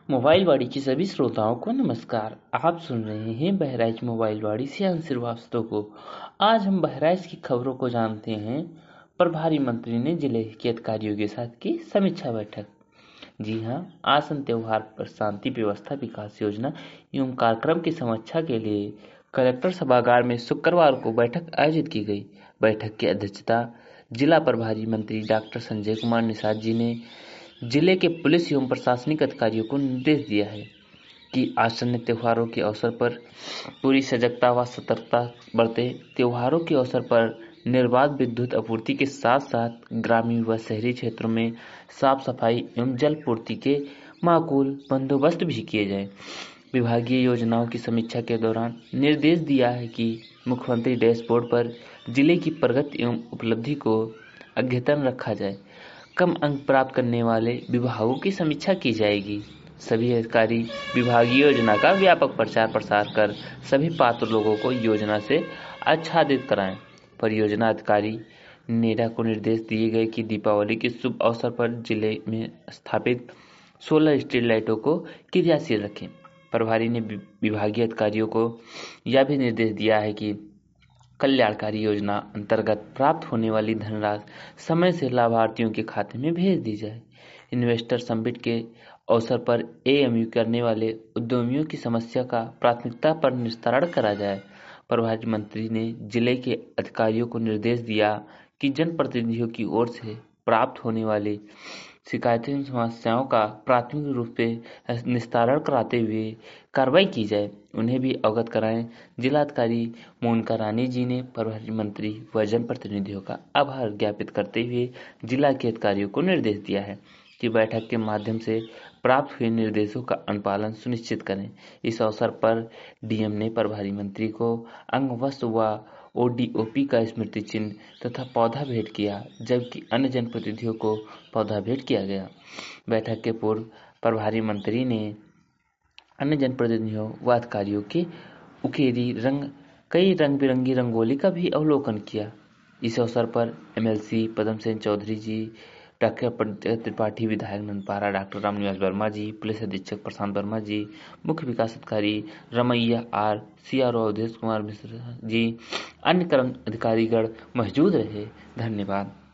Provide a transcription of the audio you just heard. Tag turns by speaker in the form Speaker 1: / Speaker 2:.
Speaker 1: Mobile वाड़ी के सभी श्रोताओं को नमस्कार। आप सुन रहे हैं बहराइच मोबाइल वाड़ी से अंश श्रीवास्तव को। आज हम बहराइच की खबरों को जानते हैं। प्रभारी मंत्री ने जिले के अधिकारियों के साथ की समीक्षा बैठक। जी हां, आसन त्योहार पर शांति व्यवस्था विकास योजना एवं कार्यक्रम की समीक्षा के लिए कलेक्टर सभागार में शुक्रवार को बैठक आयोजित की गई। बैठक की अध्यक्षता जिला प्रभारी मंत्री डॉक्टर संजय कुमार निषाद जी ने जिले के पुलिस एवं प्रशासनिक अधिकारियों को निर्देश दिया है कि आसन्न त्योहारों के अवसर पर पूरी सजगता व सतर्कता बरतें। त्योहारों के अवसर पर निर्बाध विद्युत आपूर्ति के साथ साथ ग्रामीण व शहरी क्षेत्रों में साफ सफाई एवं जल पूर्ति के माकूल बंदोबस्त भी किए जाएं। विभागीय योजनाओं की समीक्षा के दौरान निर्देश दिया है कि मुख्यमंत्री डैशबोर्ड पर जिले की प्रगति एवं उपलब्धि को अद्यतन रखा जाए। कम अंक प्राप्त करने वाले विभागों की समीक्षा की जाएगी। सभी अधिकारी विभागीय योजना का व्यापक प्रचार प्रसार कर सभी पात्र लोगों को योजना से आच्छादित कराएं। परियोजना अधिकारी नेडा को निर्देश दिए गए कि दीपावली के शुभ अवसर पर जिले में स्थापित 16 स्ट्रीट लाइटों को क्रियाशील रखें। प्रभारी ने विभागीय अधिकारियों को यह भी निर्देश दिया है कि कल्याणकारी योजना अंतर्गत प्राप्त होने वाली धनराशि समय से लाभार्थियों के खाते में भेज दी जाए। इन्वेस्टर समिट के अवसर पर एएमयू करने वाले उद्यमियों की समस्या का प्राथमिकता पर निस्तारण करा जाए। प्रभारी मंत्री ने जिले के अधिकारियों को निर्देश दिया कि जनप्रतिनिधियों की ओर से प्राप्त होने वाली शिकायतें समस्याओं का प्राथमिक रूप से निस्तारण कराते हुए कार्रवाई की जाए, उन्हें भी अवगत कराएं। जिलाधिकारी मोनिका रानी जी ने प्रभारी मंत्री व जनप्रतिनिधियों का आभार ज्ञापित करते हुए जिला के अधिकारियों को निर्देश दिया है कि बैठक के माध्यम से प्राप्त हुए निर्देशों का अनुपालन सुनिश्चित करें। इस अवसर पर डीएम ने प्रभारी मंत्री को अंगवस्त्र व ओडीओपी का स्मृति चिन्ह तथा पौधा भेंट किया, जबकि अन्य जनप्रतिनिधियों को पौधा भेंट किया गया। बैठक के पूर्व प्रभारी मंत्री ने अन्य जनप्रतिनिधियों व अधिकारियों के उकेरी कई रंग बिरंगी रंगोली का भी अवलोकन किया। इस अवसर पर एमएलसी पदम सेन चौधरी जी, डॉक्टर पंकज त्रिपाठी, विधायक नंदपारा डॉक्टर रामनिवास वर्मा जी, पुलिस अधीक्षक प्रशांत वर्मा जी, मुख्य विकास अधिकारी रमैया आर, सीआरओ अवधेश कुमार मिश्रा जी, अन्य कर्म अधिकारीगण मौजूद रहे। धन्यवाद।